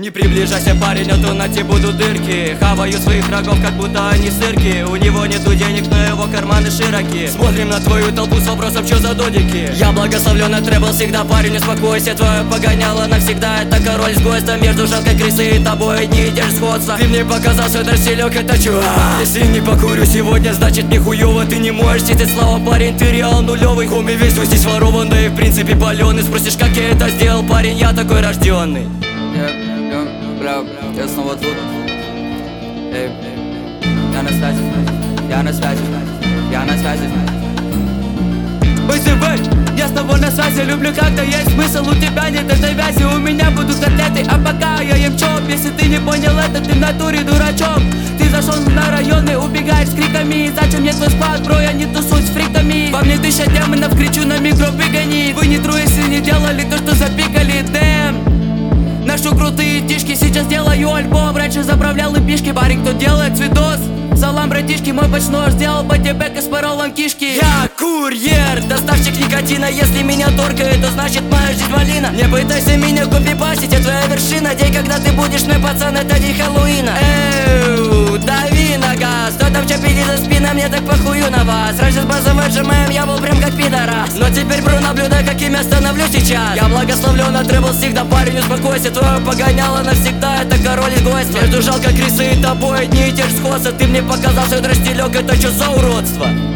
Не приближайся, парень, а то на тебе будут дырки. Хаваю своих врагов, как будто они сырки. У него нету денег, но его карманы широки. Смотрим на твою толпу с вопросом, чё за додики. Я благословлен, требл всегда, парень, не успокойся. Твое погоняло навсегда, это король с гостем. Между жалкой крысой и тобой не идешь сходства. Ты мне показался дростелек, это чё? Если не покурю сегодня, значит нихуёво. Ты не можешь сидеть, слава, парень, ты реал нулевый. Хоми, весь твой здесь ворован, да и в принципе палёный. Спросишь, как я это сделал, парень, я такой рожденный. Я снова тут. Эй, я на связи, я на связи, я на связи. Я с тобой на связи, люблю, когда есть смысл. У тебя нет этой вязи, у меня будут котлеты. А пока я ем чоп, если ты не понял это, ты в натуре дурачок. Ты зашел на районы, убегаешь с криками. Зачем мне твой склад, бро, я не тусуюсь с фриками. Во мне 1000 демонов, кричу на микро, выгони. Вы не тру, если не делали то, что запикали, дэм. Ношу крутые дишки, сейчас делаю альбом. Раньше заправлял эпишки, парень, кто делает видос. Салам, братишки, мой почнож сделал бодибэк и с паролом кишки. Я курьер, доставщик никотина. Если меня торкает, то значит моя жизнь малина. Не пытайся меня копипастить, это твоя вершина. День, когда ты будешь мой пацан, это день Хэллоуина. Эу, дави на газ. Кто там чапит за спина, мне так похую на вас. Раньше с базовым отжимаем, я был прям как пидорас. Но теперь, бро, наблюдай, каким я становлюсь сейчас. Я благословлен, требл всегда, парень, успокойся. Твое погоняло навсегда, это король и гость. Между жалко крысы и тобой одни и те же сходства. Ты мне показался дростелек, это чё за уродство?